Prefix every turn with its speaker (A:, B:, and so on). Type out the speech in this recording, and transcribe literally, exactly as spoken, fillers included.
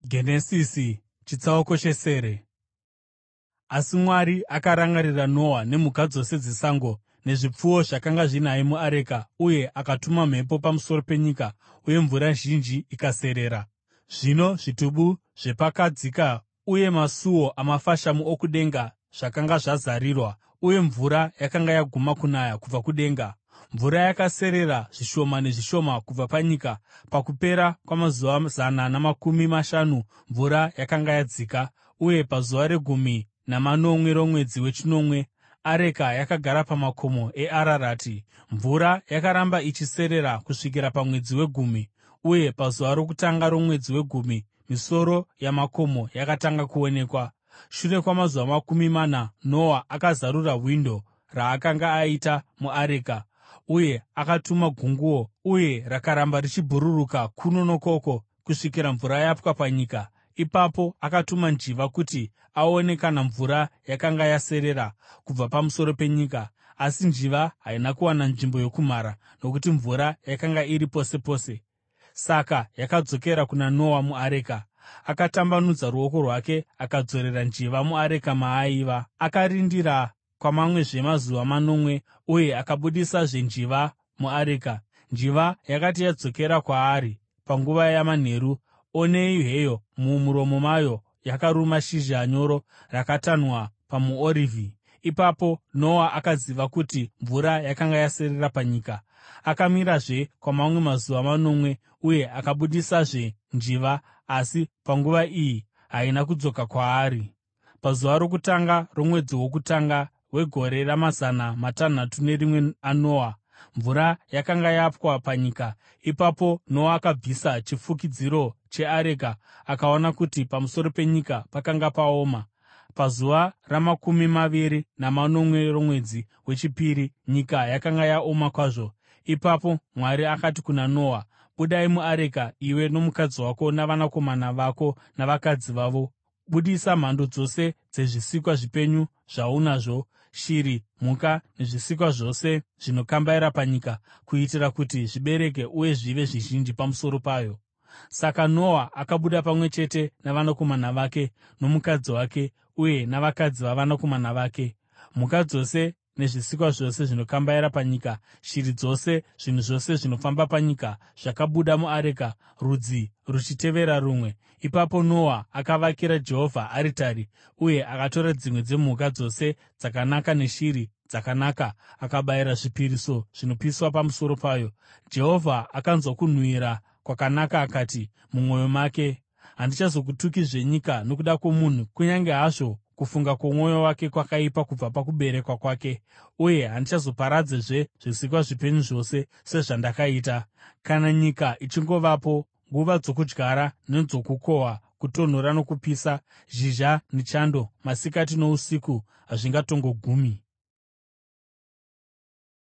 A: Genesisi chitsauko chesere. Asi Mwari akarangarira Noa nemhuka dzose dzesango nezvipfuwo zvakanga zvinaye muareka, uye akatuma mhepo pamusoro penyika, uye mvura zhinji ikaserera. Zvino zvitubu zvepakadzika uye masuo amafashamu okudenga zvakanga zvazarirwa, uye mvura yakanga yaguma kunaya kubva kudenga. Mvura yakaserera zvishoma nezvishoma kubva panyika. Pakupera kwamazuva zana namakumi mashanu mvura yakanga yadzika, uye pazuva regumi namanomwe romwedzi wechinomwe, areka yakagara pamakomo eArarati. Mvura yakaramba ichiserera kusvikira pamwedzi wegumi, uye pazuva rokutanga romwedzi wegumi misoro yamakomo yakatanga kuonekwa. Shure kwamazuva makumi mana, Noa akazarura windo raakanga aita muareka, uye akatuma gunguo, uye rakaramba richibhururuka kuno nokoko kusvikira mvura yapwa panyika. Ipapo akatuma njiva kuti aone kana mvura yakanga yaserera kubva pamusoro penyika. Asi njiva haina kuwana nzvimbo yokumhara, nokuti mvura yakanga iri pose pose. Saka yakadzokera kuna Noa muareka. Akatambanudza ruoko rwake akadzorera njiva muareka maaiva. Akarindira kwamamwezve mazuva manomwe, uye akabudisazve njiva muareka. Njiva yakati yadzokera kwaari panguva yamanheru, onei heyo mumuromo mayo yakaruma shizha nyoro rakatanhwa pamuorivhi. Ipapo Noa akaziva kuti mvura yakanga yaserera panyika. Akamirazve kwamamwe mazuva manomwe uye akabudisazve njiva, asi panguva iyi haina kudzoka kwaari. Pazuva rokutanga romwedzi wokutanga wegore ramazana matanhatu nerimwe aNoa, mvura yakanga yapwa panyika. Ipapo Noa akabvisa chifukidziro cheareka akaona kuti pamusoro penyika pakanga paoma. Pazuva ramakumi maviri namanomwe romwedzi wechipiri nyika yakanga yaoma kwazvo. Ipapo Mwari akati kuna Noa, “Budai muareka, iwe nomukadzi wako navanakomana vako navakadzi vavo. Budisa mhando dzose dzezvisikwa zvipenyu zvaunazvo, shiri, mhuka nezvisikwa zvose zvinokambaira panyika, kuitira kuti zvibereke uye zvive zvizhinji pamusoro payo.” Saka Noa akabuda pamwe chete navanakomana vake nomukadzi wake uye navakadzi vavanakomana vake. Mhuka dzose nezvisikwa zvose zvinokambaira panyika, shiri dzose, zvinhu zvose zvinofamba panyika zvakabuda muareka, rudzi ruchitevera rumwe. Ipapo Noa akavakira Jehovha aritari, uye akatora dzimwe dzemhuka dzose dzakanaka neshiri dzakanaka akabayira zvipiriso zvinopiswa pamusoro payo. Jehovha akanzwa kunhuhwira kwakanaka akati mumwoyo make, “Handichazokutukizve nyika nokuda kwomunhu, kunyange hazvo kufunga kwomwoyo wake kwakaipa kubva pakuberekwa kwake, uye handichazoparadzazve zvisikwa zvipenyu zvose sezvandakaita. Kana nyika ichingovapo, nguva dzokudyara nedzokukohwa, kutonhora nokupisa, zhizha nechando, masikati nousiku hazvingatongogumi.”